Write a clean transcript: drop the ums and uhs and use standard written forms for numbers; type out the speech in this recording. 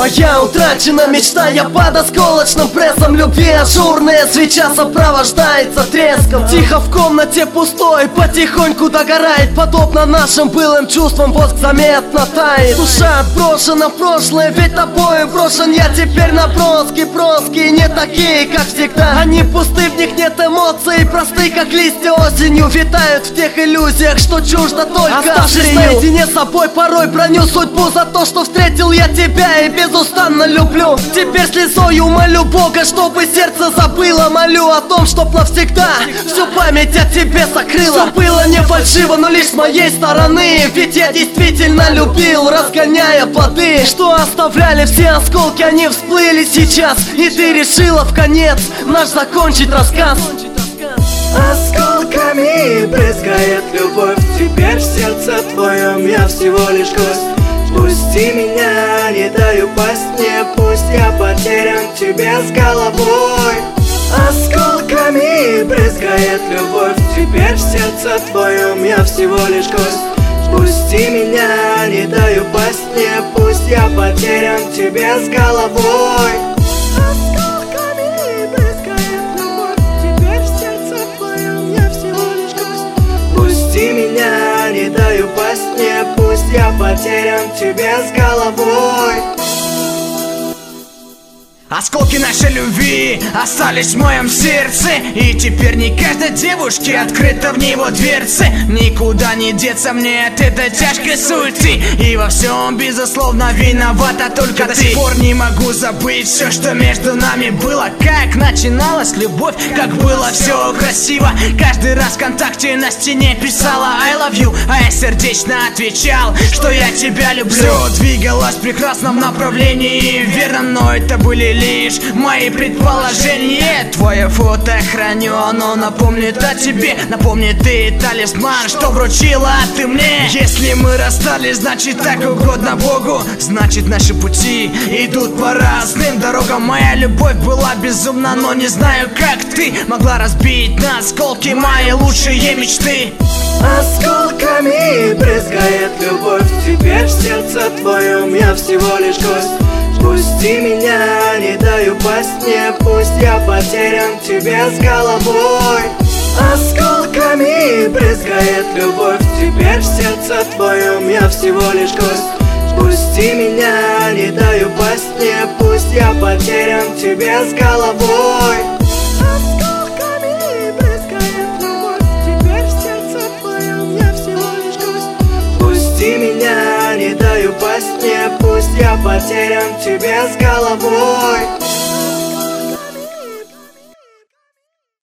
Моя утрачена мечта, я под осколочным прессом любви. Ажурная свеча сопровождается треском. Тихо в комнате пустой, потихоньку догорает. Подобно нашим былым чувствам, воск заметно тает. Душа отброшена в прошлое, ведь тобою брошен я теперь. Наброски броски не такие, как всегда. Они пусты, в них нет эмоций, просты, как листья осенью. Витают в тех иллюзиях, что чуждо только оставшись наедине с собой, порой броню судьбу за то, что встретил я тебя и безустанно люблю. Теперь слезою молю Бога, чтобы сердце забыло. Молю о том, чтоб навсегда всю память о тебе сокрыла. Все было не фальшиво, но лишь с моей стороны, ведь я действительно любил, разгоняя плоды, что оставляли все осколки. Они всплыли сейчас, и ты решила вконец наш закончить рассказ. Осколками брызгает любовь. Теперь в сердце твоем я всего лишь гость. Пусти меня, не дай упасть мне. Пусть я потерян в тебе с головой. Осколками брызгает любовь. Теперь в сердце твоем я всего лишь гость. Пусти меня, не дай упасть мне. Пусть я потерян в тебе с головой. Осколками брызгает любовь. Теперь в сердце твоем я всего лишь гость. Пусти меня, не дай упасть мне. Пусть я потерян в тебе с головой. Осколки нашей любви остались в моем сердце, и теперь не каждой девушке открыта в него дверцы. Никуда не деться мне от этой тяжкой сути, и во всем, безусловно, виновата только ты. До сих пор не могу забыть все, что между нами было. Как начиналась любовь, как было все красиво. Каждый раз ВКонтакте на стене писала I love you, а я сердечно отвечал, что я тебя люблю. Все двигалось в прекрасном направлении, верно, но это были лишь мои предположения. Твое фото храню, оно напомнит о тебе. Напомни ты талисман, что вручила ты мне. Если мы расстались, значит так угодно Богу. Значит наши пути идут по разным дорогам. Моя любовь была безумна, но не знаю, как ты могла разбить на осколки мои лучшие мечты. Осколками брызгает любовь. Теперь в сердце твоем я всего лишь гость. Пусти меня, не дай упасть мне. Пусть я потерян в тебе с головой. Осколками брызгает любовь. Теперь в сердце твоем я всего лишь гость. Пусти меня, не дай упасть мне. Пусть я потерян в тебе с головой. Осколками брызгает любовь. Теперь в сердце твоем я всего лишь гость. Пусти меня, не дай упасть мне. Пусть я потерян в тебе с головой.